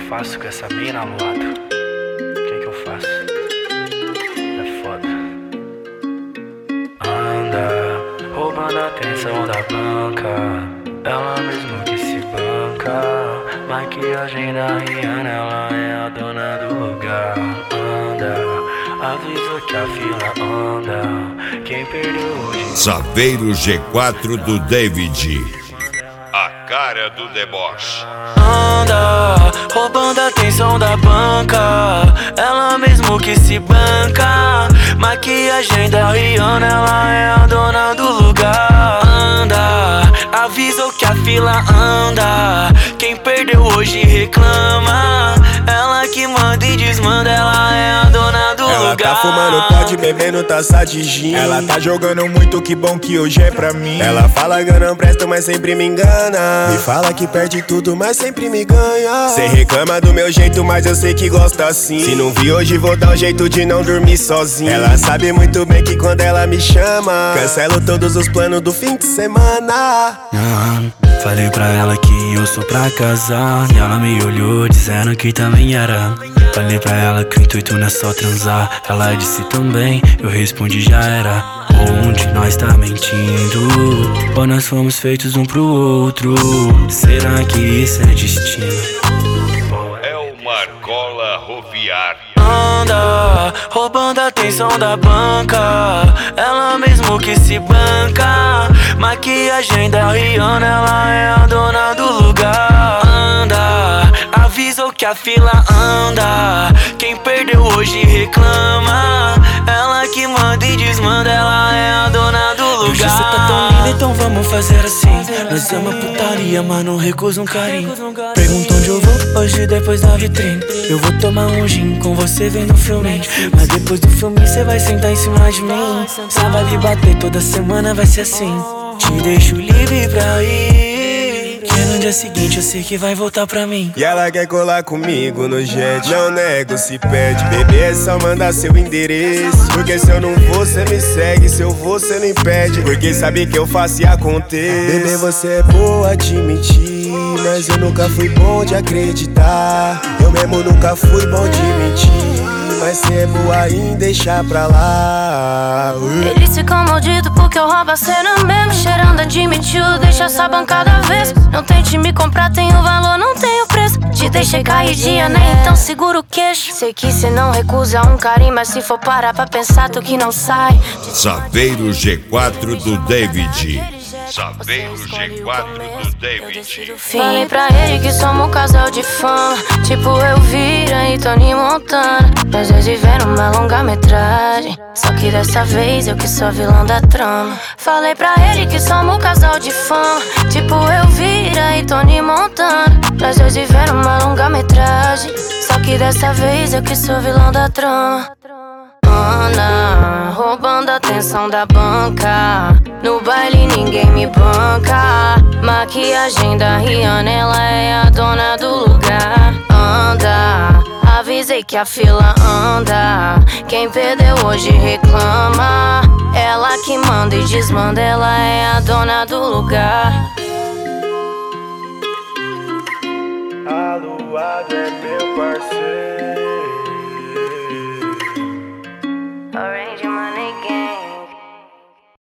faço com essa mina, Luado? O que eu faço? É foda. Anda, roubando a atenção da banca. Ela mesmo que se banca. Maquiagem da Rihanna, ela é a dona do lugar. Anda, aviso que a fila anda. Quem perdeu hoje? Saveiro G4 do David. A cara do deboche. Anda, roubando a atenção da banca. Ela mesmo que se banca. Maquiagem da Rihanna, ela é a dona do lugar. Anda, avisou que a fila anda. Quem perdeu hoje reclama. Ela que manda e desmanda, ela é a dona do ela lugar. Ela tá fumando, pode bebendo taça de gin. Ela tá jogando muito, que bom que hoje é pra mim. Ela fala que eu não presto, mas sempre me engana. Me fala que perde tudo, mas sempre me ganha. Cê reclama do meu jeito, mas eu sei que gosta assim. Se não vi hoje, vou dar um jeito de não dormir sozinho. Ela sabe muito bem que quando ela me chama, cancelo todos os planos do fim de semana. Falei pra ela que eu sou pra casar, e ela me olhou dizendo que também era. Falei pra ela que o intuito não é só transar. Ela disse também, eu respondi já era. Ou um de nós tá mentindo, ou nós fomos feitos um pro outro. Será que isso é destino? É o Marcola Roviar. Anda, roubando a atenção da banca. Ela mesmo que se banca. Maquiagem da Rihanna, ela é a dona do lugar. Anda, avisou que a fila anda. Quem perdeu hoje reclama. Ela que manda e desmanda, ela é a dona do lugar. Hoje cê tá tão linda, então vamos fazer assim. Nós ama putaria, mas não recusa um carinho. Pergunta onde eu vou hoje depois da vitrine. Eu vou tomar um gin com você vendo o filme. Mas depois do filme cê vai sentar em cima de mim. Cê vai me bater toda semana, vai ser assim. Te deixo livre pra ir, que no dia seguinte eu sei que vai voltar pra mim. E ela quer colar comigo no jet. Não nego, se pede. Bebê, é só mandar seu endereço. Porque se eu não vou, cê me segue. Se eu vou, cê não impede. Porque sabe que eu faço e aconteça. Bebê, você é boa de mentir, mas eu nunca fui bom de acreditar. Eu mesmo nunca fui bom de mentir, mas cê é boa em deixar pra lá. Eles ficam malditos porque eu roubo a cena mesmo. Cheirando admitiu, deixa essa bancada vez. Não tente me comprar, tem o valor, não tem o preço. Te deixei caidinha, né? Então segura o queixo. Sei que cê não recusa um carinho, mas se for parar pra pensar, tu que não sai. Saveiro G4 do David. Saveiro G4 do David. Falei pra ele que somos um casal de fã, tipo Elvira e Tony Montana. Nós dois viveram uma longa-metragem, só que dessa vez eu que sou vilã da trama. Falei pra ele que somos um casal de fã, tipo Elvira e Tony Montana. Nós dois viveram uma longa-metragem, só que dessa vez eu que sou vilã da trama. Anda, roubando a atenção da banca. No baile ninguém me banca. Maquiagem da Rihanna, ela é a dona do lugar. Anda, avisei que a fila anda. Quem perdeu hoje reclama. Ela que manda e desmanda, ela é a dona do lugar. A Luado é meu parceiro.